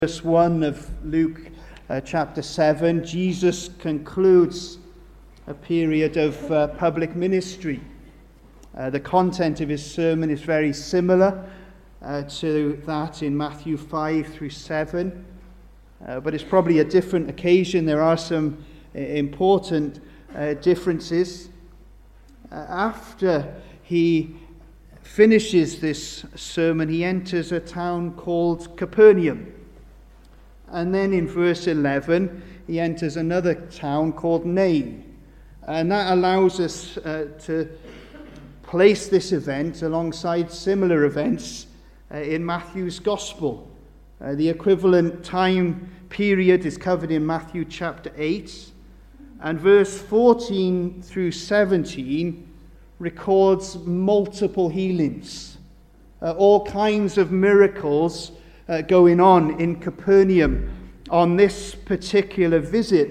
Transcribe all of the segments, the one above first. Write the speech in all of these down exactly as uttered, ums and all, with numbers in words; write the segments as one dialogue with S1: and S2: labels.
S1: Verse one of Luke uh, chapter seven, Jesus concludes a period of uh, public ministry. Uh, the content of his sermon is very similar uh, to that in Matthew five through seven, uh, but it's probably a different occasion. There are some uh, important uh, differences. Uh, after he finishes this sermon, he enters a town called Capernaum. And then in verse eleven, he enters another town called Nain. And that allows us uh, to place this event alongside similar events uh, in Matthew's Gospel. Uh, the equivalent time period is covered in Matthew chapter eight. And verse fourteen through seventeen records multiple healings. Uh, all kinds of miracles Uh, going on in Capernaum on this particular visit.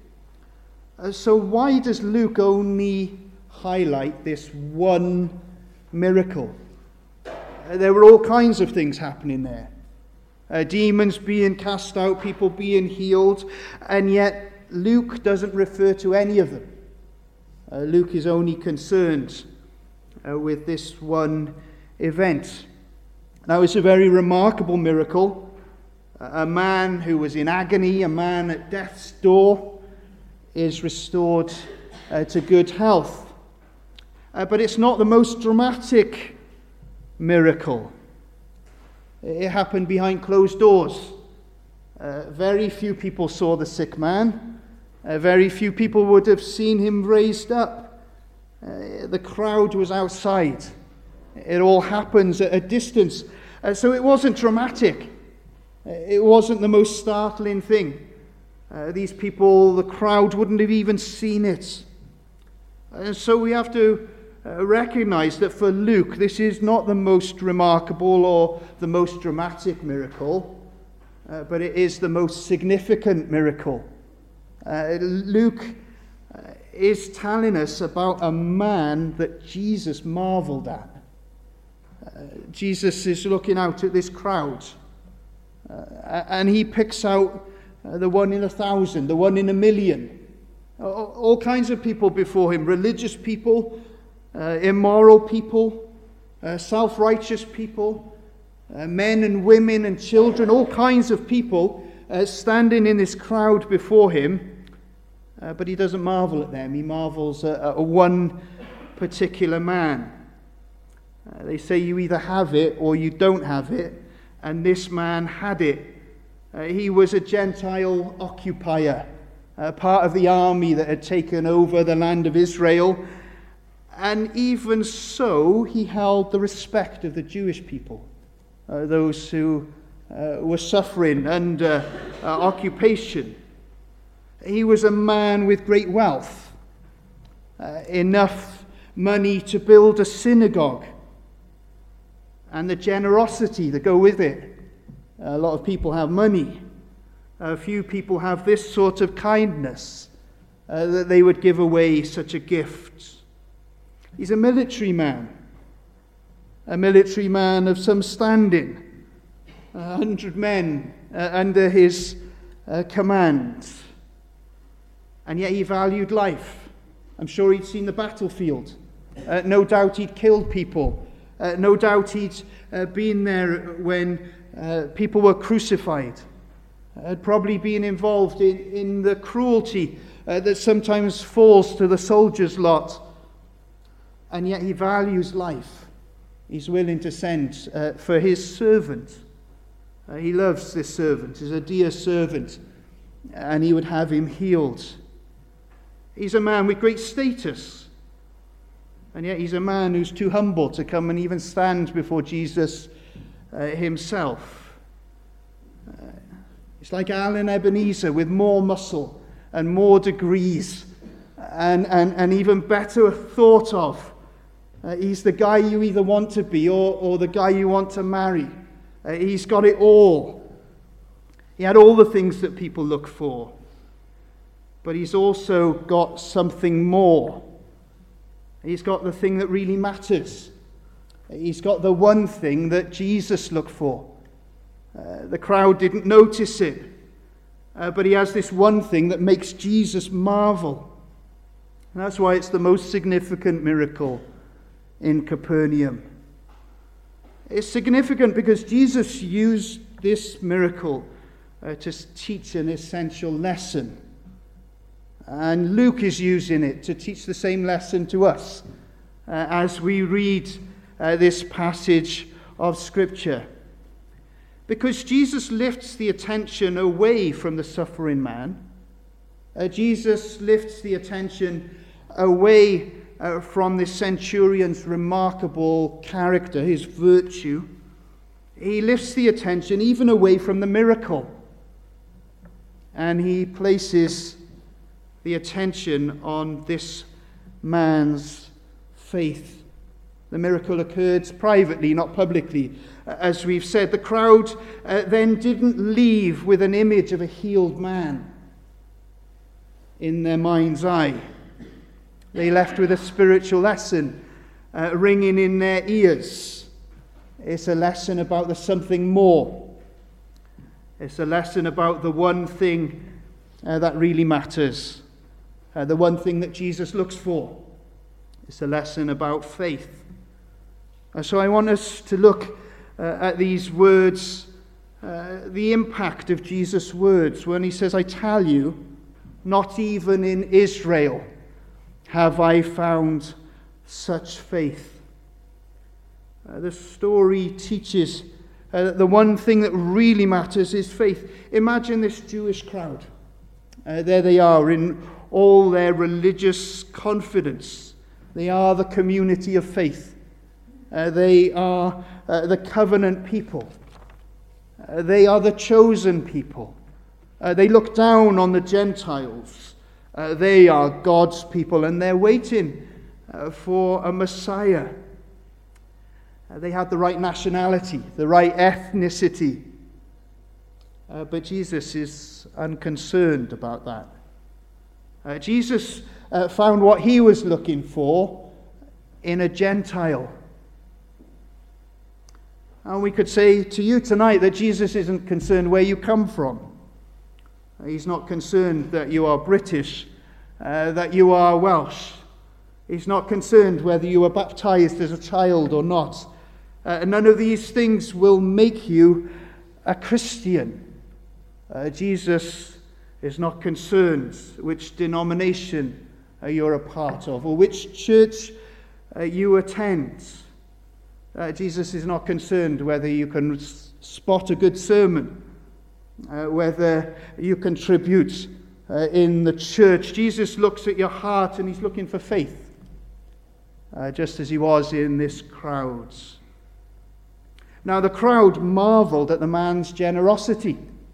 S1: Uh, so why does Luke only highlight this one miracle? Uh, there were all kinds of things happening there. Uh, demons being cast out, people being healed, and yet Luke doesn't refer to any of them. Uh, Luke is only concerned uh, with this one event. Now, it's a very remarkable miracle. A man who was in agony, a man at death's door, is restored uh, to good health. Uh, but it's not the most dramatic miracle. It happened behind closed doors. Uh, very few people saw the sick man. Uh, very few people would have seen him raised up. Uh, the crowd was outside. It all happens at a distance. Uh, so it wasn't dramatic. Uh, it wasn't the most startling thing. Uh, these people, the crowd, wouldn't have even seen it. And so we have to uh, recognize that for Luke, this is not the most remarkable or the most dramatic miracle, uh, but it is the most significant miracle. Uh, Luke uh, is telling us about a man that Jesus marveled at. Uh, Jesus is looking out at this crowd, uh, and he picks out uh, the one in a thousand, the one in a million. All, all kinds of people before him, religious people, uh, immoral people, uh, self-righteous people, uh, men and women and children, all kinds of people uh, standing in this crowd before him, uh, but he doesn't marvel at them. He marvels at, at one particular man. Uh, they say you either have it or you don't have it, and this man had it. Uh, he was a Gentile occupier, uh, part of the army that had taken over the land of Israel, and even so, he held the respect of the Jewish people, uh, those who uh, were suffering under uh, occupation. He was a man with great wealth, uh, enough money to build a synagogue, and the generosity that go with it. A lot of people have money. A few people have this sort of kindness, uh, that they would give away such a gift. He's a military man, a military man of some standing, a hundred men uh, under his uh, command. And yet he valued life. I'm sure he'd seen the battlefield. Uh, no doubt he'd killed people. Uh, no doubt he'd uh, been there when uh, people were crucified. Uh, had probably been involved in, in the cruelty uh, that sometimes falls to the soldier's lot. And yet he values life. He's willing to send uh, for his servant. Uh, he loves this servant. He's a dear servant. And he would have him healed. He's a man with great status. And yet he's a man who's too humble to come and even stand before Jesus uh, himself. Uh, it's like Alan Ebenezer with more muscle and more degrees and, and, and even better thought of. Uh, he's the guy you either want to be or, or the guy you want to marry. Uh, he's got it all. He had all the things that people look for. But he's also got something more. He's got the thing that really matters. He's got the one thing that Jesus looked for. Uh, the crowd didn't notice it. Uh, but he has this one thing that makes Jesus marvel. And that's why it's the most significant miracle in Capernaum. It's significant because Jesus used this miracle uh, to teach an essential lesson. And Luke is using it to teach the same lesson to us uh, as we read uh, this passage of Scripture. Because Jesus lifts the attention away from the suffering man. Uh, Jesus lifts the attention away uh, from this centurion's remarkable character, his virtue. He lifts the attention even away from the miracle. And he places the attention on this man's faith. The miracle occurred privately, not publicly. As we've said, the crowd uh, then didn't leave with an image of a healed man in their mind's eye. They left with a spiritual lesson uh, ringing in their ears. It's a lesson about the something more. It's a lesson about the one thing uh, that really matters. Uh, the one thing that Jesus looks for. It's a lesson about faith. Uh, so I want us to look uh, at these words, uh, the impact of Jesus' words when he says, I tell you, not even in Israel have I found such faith. Uh, the story teaches uh, that the one thing that really matters is faith. Imagine this Jewish crowd. Uh, there they are in all their religious confidence. They are the community of faith. Uh, they are uh, the covenant people. Uh, they are the chosen people. Uh, they look down on the Gentiles. Uh, they are God's people, and they're waiting uh, for a Messiah. Uh, they had the right nationality, the right ethnicity. Uh, but Jesus is unconcerned about that. Uh, Jesus uh, found what he was looking for in a Gentile. And we could say to you tonight that Jesus isn't concerned where you come from. He's not concerned that you are British, uh, that you are Welsh. He's not concerned whether you were baptized as a child or not. Uh, none of these things will make you a Christian. Uh, Jesus is not concerned which denomination uh, you're a part of or which church uh, you attend. Uh, Jesus is not concerned whether you can s- spot a good sermon, uh, whether you contribute uh, in the church. Jesus looks at your heart and he's looking for faith, uh, just as he was in this crowd. Now the crowd marveled at the man's generosity.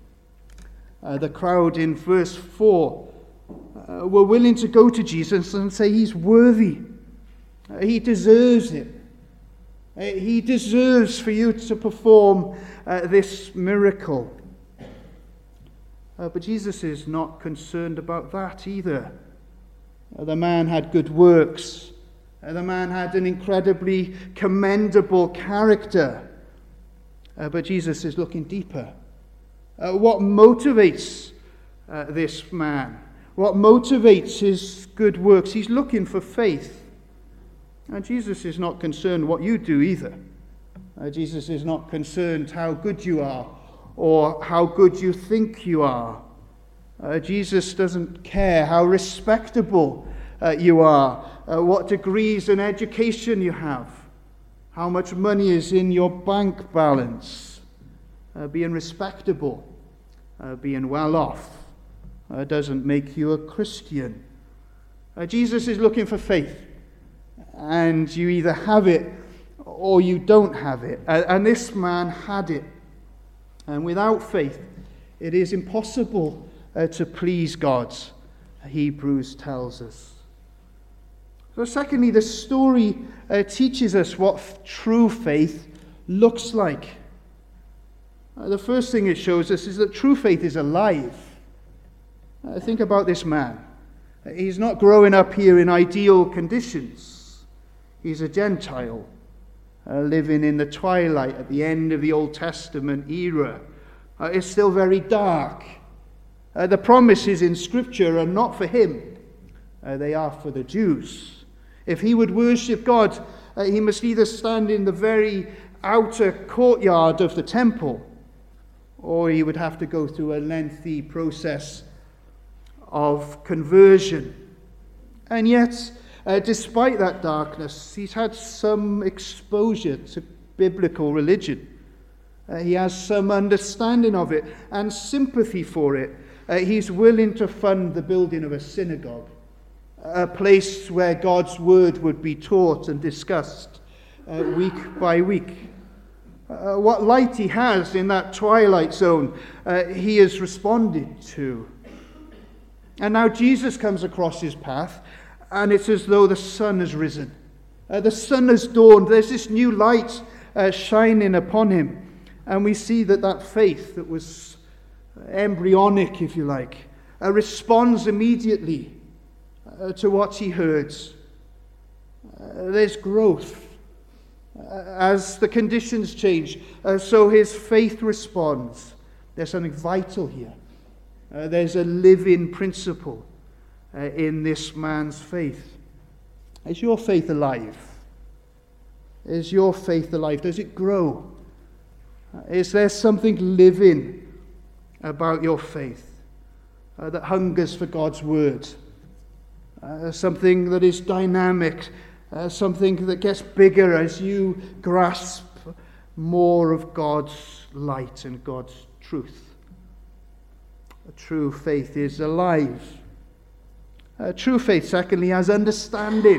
S1: Uh, the crowd in verse four uh, were willing to go to Jesus and say he's worthy. Uh, he deserves it. Uh, he deserves for you to perform uh, this miracle. Uh, but Jesus is not concerned about that either. Uh, the man had good works. Uh, the man had an incredibly commendable character. Uh, but Jesus is looking deeper. Uh, what motivates uh, this man? What motivates his good works? He's looking for faith. And Jesus is not concerned what you do either. Uh, Jesus is not concerned how good you are or how good you think you are. Uh, Jesus doesn't care how respectable uh, you are, uh, what degrees and education you have, how much money is in your bank balance. Uh, being respectable, uh, being well off, uh, doesn't make you a Christian. Uh, Jesus is looking for faith, and you either have it or you don't have it. Uh, and this man had it. And without faith, it is impossible uh, to please God, Hebrews tells us. So secondly, the story uh, teaches us what f- true faith looks like. Uh, the first thing it shows us is that true faith is alive. Uh, think about this man. Uh, he's not growing up here in ideal conditions. He's a Gentile. uh, living in the twilight at the end of the Old Testament era. Uh, it's still very dark. Uh, the promises in Scripture are not for him. Uh, they are for the Jews. If he would worship God, uh, he must either stand in the very outer courtyard of the temple, or he would have to go through a lengthy process of conversion. And yet, uh, despite that darkness, he's had some exposure to biblical religion. Uh, he has some understanding of it and sympathy for it. Uh, he's willing to fund the building of a synagogue, a place where God's word would be taught and discussed uh, week by week. Uh, what light he has in that twilight zone, uh, he has responded to. And now Jesus comes across his path, and it's as though the sun has risen. Uh, the sun has dawned. There's this new light uh, shining upon him. And we see that that faith that was embryonic, if you like, uh, responds immediately uh, to what he heard. Uh, there's growth. As the conditions change, uh, so his faith responds. There's something vital here. Uh, there's a living principle uh, in this man's faith. Is your faith alive? Is your faith alive? Does it grow? Uh, is there something living about your faith uh, that hungers for God's word? Uh, something that is dynamic, Uh, something that gets bigger as you grasp more of God's light and God's truth. A true faith is alive. A true faith, secondly, has understanding.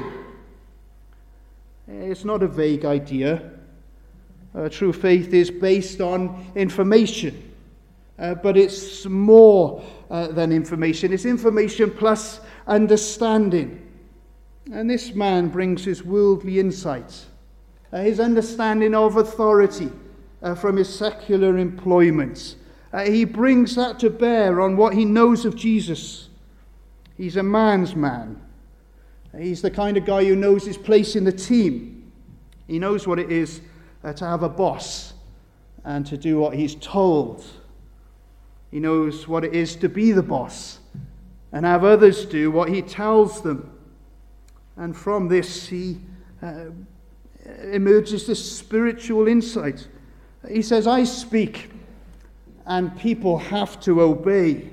S1: It's not a vague idea. A true faith is based on information, uh, but it's more uh, than information. It's information plus understanding. And this man brings his worldly insight, uh, his understanding of authority uh, from his secular employments. Uh, he brings that to bear on what he knows of Jesus. He's a man's man. He's the kind of guy who knows his place in the team. He knows what it is uh, to have a boss and to do what he's told. He knows what it is to be the boss and have others do what he tells them. And from this, he uh, emerges this spiritual insight. He says, I speak, and people have to obey.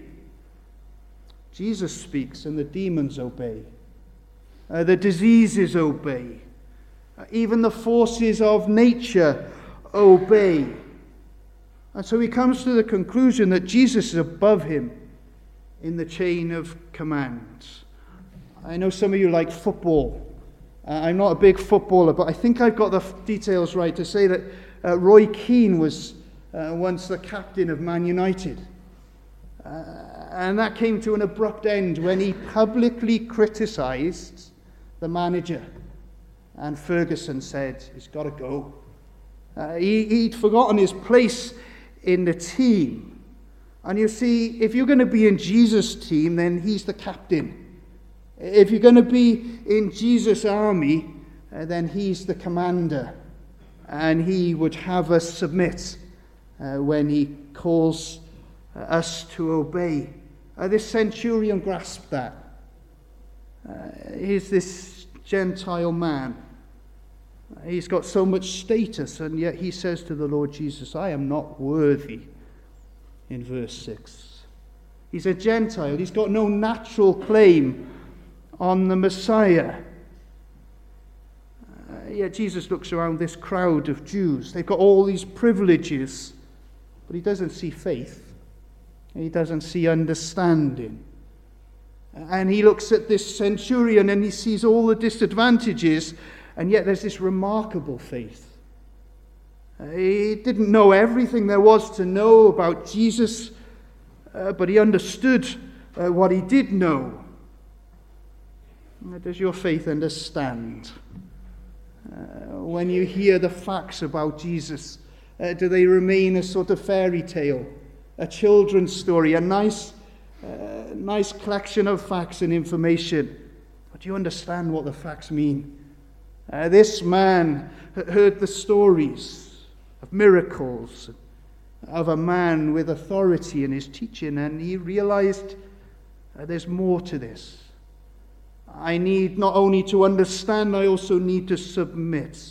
S1: Jesus speaks, and the demons obey. Uh, the diseases obey. Uh, even the forces of nature obey. And so he comes to the conclusion that Jesus is above him in the chain of commands. I know some of you like football. Uh, I'm not a big footballer, but I think I've got the f- details right to say that uh, Roy Keane was uh, once the captain of Man United. Uh, and that came to an abrupt end when he publicly criticised the manager. And Ferguson said, he's got to go. Uh, he, he'd forgotten his place in the team. And you see, if you're going to be in Jesus' team, then he's the captain. If you're going to be in Jesus' army, uh, then he's the commander. And he would have us submit uh, when he calls uh, us to obey. Uh, this centurion grasped that. Uh, he's this Gentile man. Uh, he's got so much status, and yet he says to the Lord Jesus, I am not worthy, in verse six. He's a Gentile. He's got no natural claim on the Messiah. Uh, yet Jesus looks around this crowd of Jews. They've got all these privileges, but he doesn't see faith. He doesn't see understanding. And he looks at this centurion and he sees all the disadvantages, and yet there's this remarkable faith. Uh, he didn't know everything there was to know about Jesus, uh, but he understood uh, what he did know. Does your faith understand? Uh, when you hear the facts about Jesus, uh, do they remain a sort of fairy tale, a children's story, a nice, uh, nice collection of facts and information? But do you understand what the facts mean? Uh, this man heard the stories of miracles, of a man with authority in his teaching, and he realized uh, there's more to this. I need not only to understand, I also need to submit.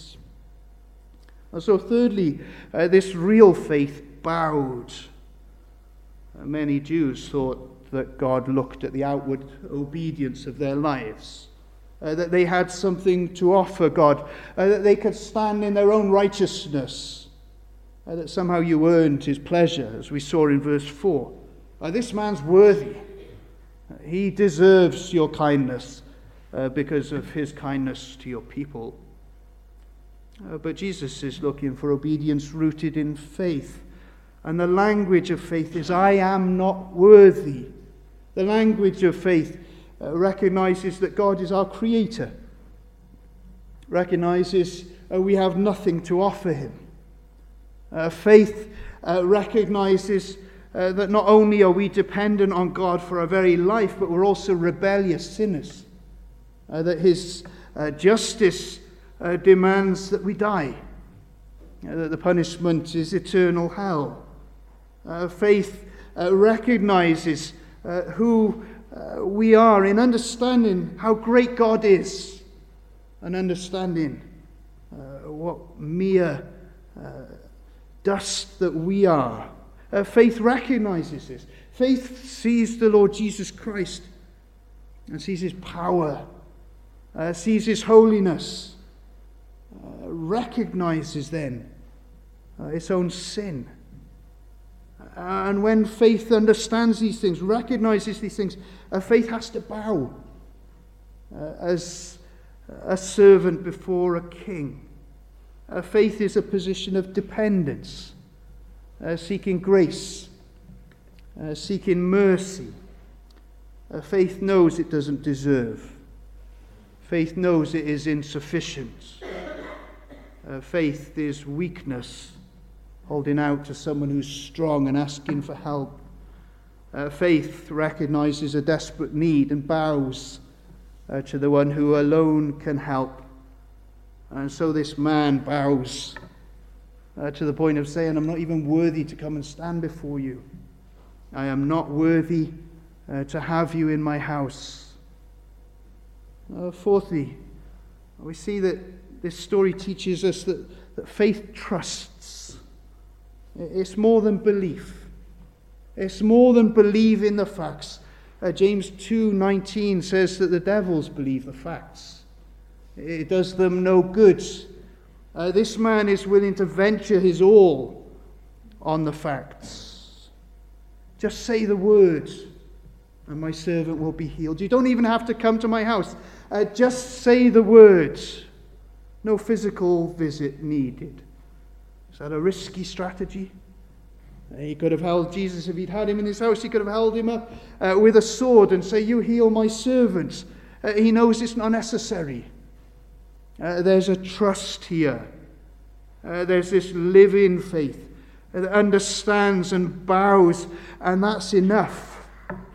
S1: And so thirdly, uh, this real faith bowed. Uh, many Jews thought that God looked at the outward obedience of their lives, uh, that they had something to offer God, uh, that they could stand in their own righteousness, uh, that somehow you earned his pleasure, as we saw in verse four. Uh, this man's worthy. Uh, he deserves your kindness uh, because of his kindness to your people. Uh, but Jesus is looking for obedience rooted in faith. And the language of faith is, I am not worthy. The language of faith uh, recognizes that God is our creator, recognizes uh, we have nothing to offer him. Uh, faith uh, recognizes uh, that not only are we dependent on God for our very life, but we're also rebellious sinners, uh, that his uh, justice uh, demands that we die, uh, that the punishment is eternal hell. Uh, faith uh, recognizes uh, who uh, we are in understanding how great God is, and understanding uh, what mere uh, dust that we are. Uh, faith recognizes this. Faith sees the Lord Jesus Christ and sees his power, uh, sees his holiness, uh, recognizes then uh, its own sin. And when faith understands these things, recognizes these things, uh, faith has to bow uh, as a servant before a king. Uh, faith is a position of dependence, uh, seeking grace, uh, seeking mercy. Uh, faith knows it doesn't deserve. Faith knows it is insufficient. Uh, faith is weakness, holding out to someone who's strong and asking for help. Uh, faith recognizes a desperate need and bows uh, to the one who alone can help. And so this man bows uh, to the point of saying, I'm not even worthy to come and stand before you. I am not worthy uh, to have you in my house. Uh, fourthly, we see that this story teaches us that, that faith trusts. It's more than belief. It's more than believe in the facts. Uh, James two nineteen says that the devils believe the facts. It does them no good. Uh, this man is willing to venture his all on the facts. Just say the words, and my servant will be healed. You don't even have to come to my house. Uh, just say the words. No physical visit needed. Is that a risky strategy? He could have held Jesus, if he'd had him in his house, he could have held him up uh, with a sword and say, you heal my servants. Uh, he knows it's not necessary. Uh, there's a trust here. Uh, there's this living faith that understands and bows, and that's enough.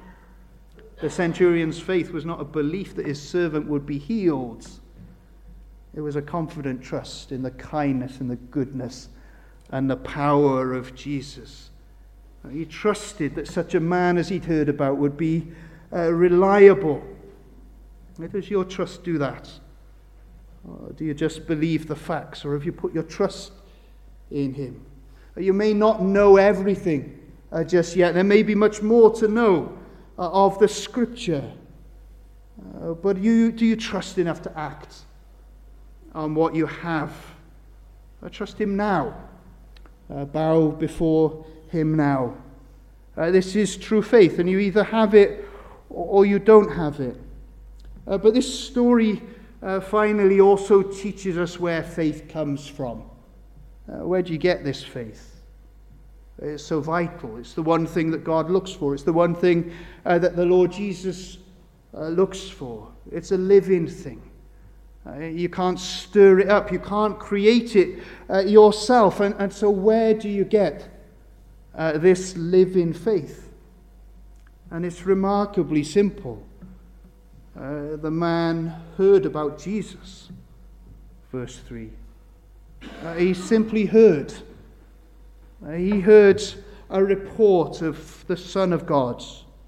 S1: The centurion's faith was not a belief that his servant would be healed. It was a confident trust in the kindness and the goodness and the power of Jesus. He trusted that such a man as he'd heard about would be uh, reliable. How does your trust do that? Or do you just believe the facts, or have you put your trust in him? You may not know everything uh, just yet. There may be much more to know uh, of the Scripture. Uh, but you, do you trust enough to act on what you have? Uh, trust him now. Uh, bow before him now. Uh, this is true faith, and you either have it or, or you don't have it. Uh, but this story uh, finally also teaches us where faith comes from. Uh, where do you get this faith? It's so vital. It's the one thing that God looks for. It's the one thing uh, that the Lord Jesus uh, looks for. It's a living thing. Uh, you can't stir it up. You can't create it uh, yourself. And, and so where do you get uh, this living faith? And it's remarkably simple. Uh, the man heard about Jesus. verse three. Uh, he simply heard. Uh, he heard a report of the Son of God,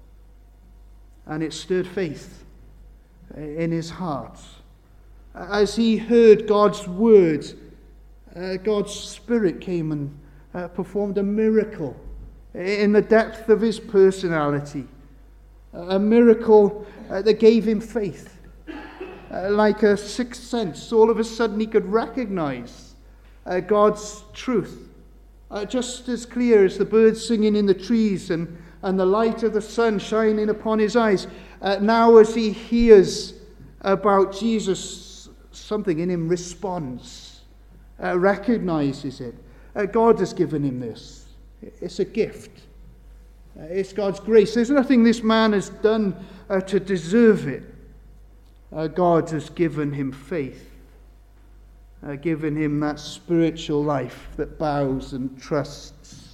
S1: and it stirred faith in his heart. As he heard God's word, uh, God's Spirit came and uh, performed a miracle in the depth of his personality. A miracle uh, that gave him faith. Uh, like a sixth sense, all of a sudden he could recognize uh, God's truth. Uh, just as clear as the birds singing in the trees and, and the light of the sun shining upon his eyes. Uh, now as he hears about Jesus, something in him responds, uh, recognizes it. Uh, God has given him this. It's a gift. Uh, it's God's grace. There's nothing this man has done uh, to deserve it. Uh, God has given him faith, uh, given him that spiritual life that bows and trusts.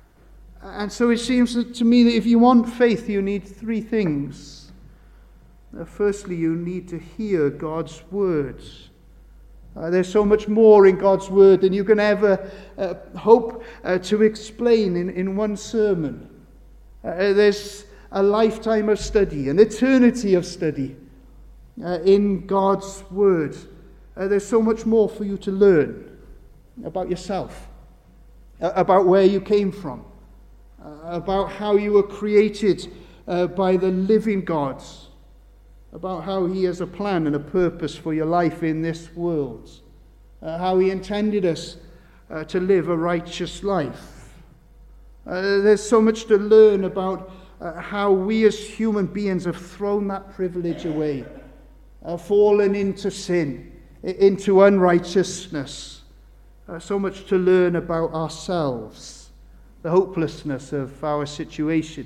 S1: And so it seems to me that if you want faith, you need three things. Uh, firstly, you need to hear God's words. Uh, there's so much more in God's word than you can ever uh, hope uh, to explain in, in one sermon. Uh, there's a lifetime of study, an eternity of study. Uh, in God's word. Uh, there's so much more for you to learn about yourself, uh, about where you came from, uh, about how you were created uh, by the living God, about how he has a plan and a purpose for your life in this world, uh, how he intended us uh, to live a righteous life. Uh, there's so much to learn about uh, how we as human beings have thrown that privilege away. Uh, fallen into sin, into unrighteousness. Uh, so much to learn about ourselves, the hopelessness of our situation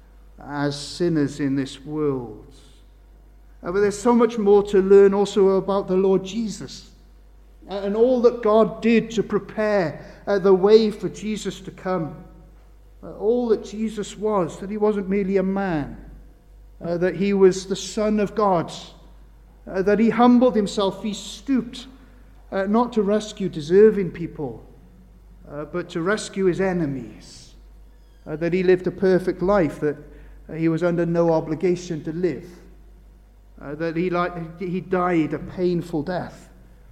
S1: as sinners in this world. Uh, but there's so much more to learn also about the Lord Jesus uh, and all that God did to prepare uh, the way for Jesus to come. Uh, all that Jesus was, that he wasn't merely a man, uh, that he was the Son of God. Uh, that he humbled himself, he stooped, uh, not to rescue deserving people, uh, but to rescue his enemies. Uh, that he lived a perfect life that uh, he was under no obligation to live. Uh, that he, like, he died a painful death.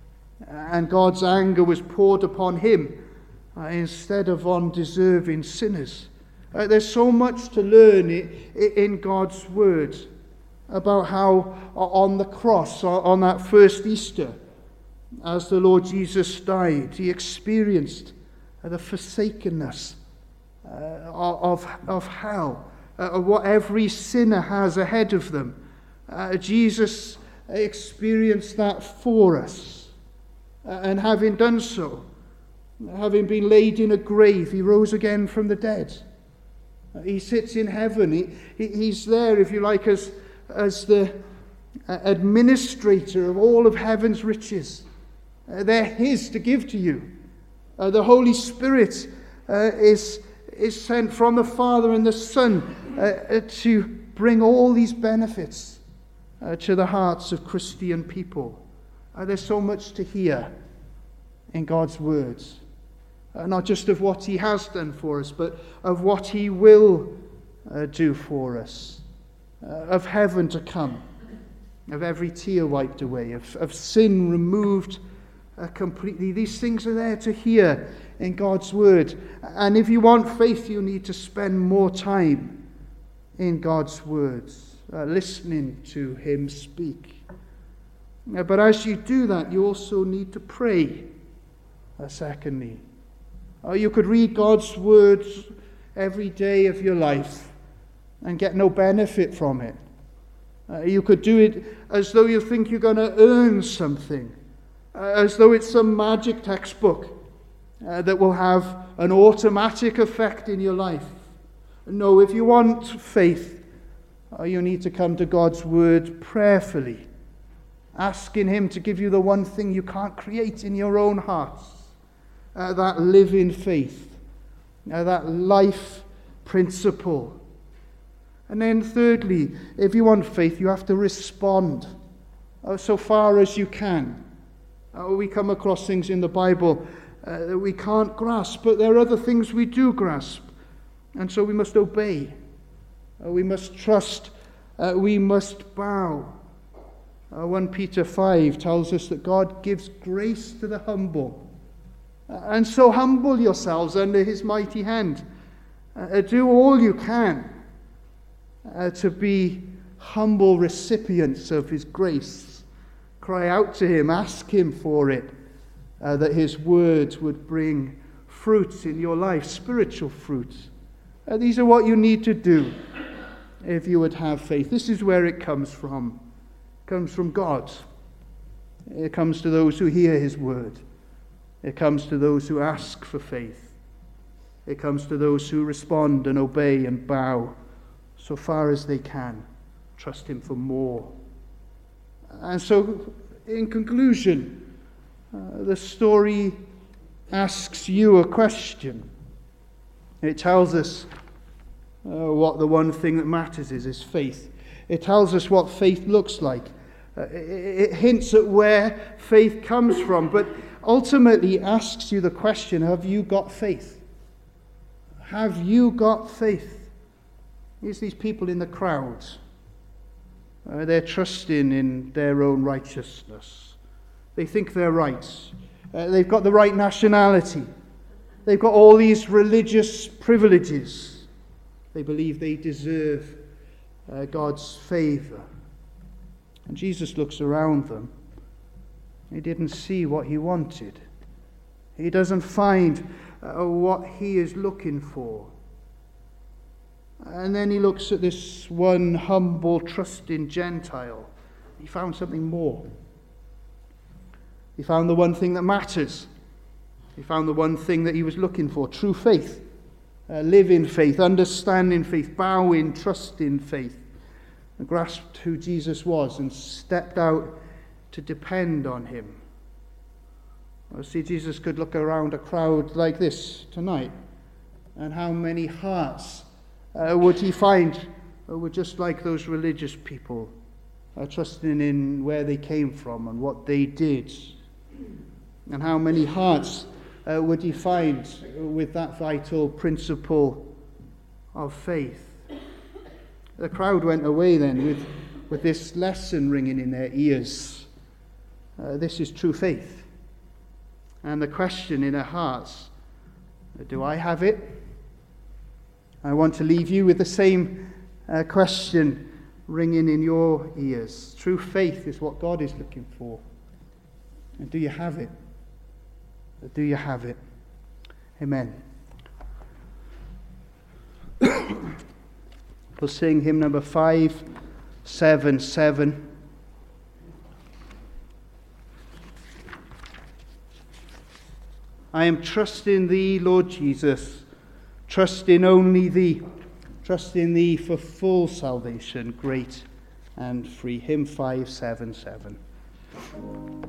S1: And God's anger was poured upon him uh, instead of on deserving sinners. Uh, there's so much to learn in, in God's word. About how on the cross, on that first Easter, as the Lord Jesus died, he experienced the forsakenness uh, of, of hell, uh, what every sinner has ahead of them. Uh, Jesus experienced that for us. Uh, and having done so, having been laid in a grave, he rose again from the dead. Uh, he sits in heaven. He, he, he's there, if you like, as as the administrator of all of heaven's riches. Uh, they're his to give to you. Uh, the Holy Spirit uh, is, is sent from the Father and the Son uh, to bring all these benefits uh, to the hearts of Christian people. Uh, there's so much to hear in God's words. Uh, not just of what he has done for us, but of what he will uh, do for us. Uh, of heaven to come, of every tear wiped away, of, of sin removed uh, completely. These things are there to hear in God's word. And if you want faith, you need to spend more time in God's words, uh, listening to him speak. Uh, but as you do that, you also need to pray, uh, secondly. Uh, you could read God's words every day of your life and get no benefit from it. Uh, you could do it as though you think you're going to earn something, uh, as though it's some magic textbook uh, that will have an automatic effect in your life. No, if you want faith, uh, you need to come to God's word prayerfully, asking him to give you the one thing you can't create in your own hearts, uh, that living faith, uh, that life principle. And then thirdly, if you want faith, you have to respond uh, so far as you can Uh, we come across things in the Bible uh, that we can't grasp, but there are other things we do grasp. And so we must obey. Uh, we must trust. Uh, we must bow. Uh, First Peter five tells us that God gives grace to the humble. Uh, and so humble yourselves under his mighty hand. Uh, do all you can uh, to be humble recipients of his grace. Cry out to him, ask him for it, uh, that his words would bring fruit in your life, spiritual fruit. Uh, these are what you need to do if you would have faith. This is where it comes from. It comes from God. It comes to those who hear his word. It comes to those who ask for faith. It comes to those who respond and obey and bow so far as they can. Trust him for more. And so, in conclusion, uh, the story asks you a question. It tells us uh, what the one thing that matters is, is faith. It tells us what faith looks like. Uh, it, it hints at where faith comes from, but ultimately asks you the question, have you got faith? Have you got faith? It's these people in the crowds. Uh, they're trusting in their own righteousness. They think they're right. Uh, they've got the right nationality. They've got all these religious privileges. They believe they deserve uh, God's favor. And Jesus looks around them. He didn't see what he wanted. He doesn't find uh, what he is looking for. And then he looks at this one humble, trusting Gentile. He found something more. He found the one thing that matters. He found the one thing that he was looking for, true faith. Uh, live in faith, understand in faith, bow in, trust in faith. And grasped who Jesus was and stepped out to depend on him. Well, see, Jesus could look around a crowd like this tonight. And how many hearts Uh, would he find uh, were just like those religious people, uh, trusting in where they came from and what they did? And how many hearts uh, would he find with that vital principle of faith? The crowd went away then with, with this lesson ringing in their ears. Uh, this is true faith. And the question in their hearts, do I have it? I want to leave you with the same uh, question ringing in your ears. True faith is what God is looking for. And do you have it? Do you have it? Amen. We'll sing hymn number five seven seven. I am trusting thee, Lord Jesus. Trust in only thee. Trust in thee for full salvation, great and free. Hymn five seven seven.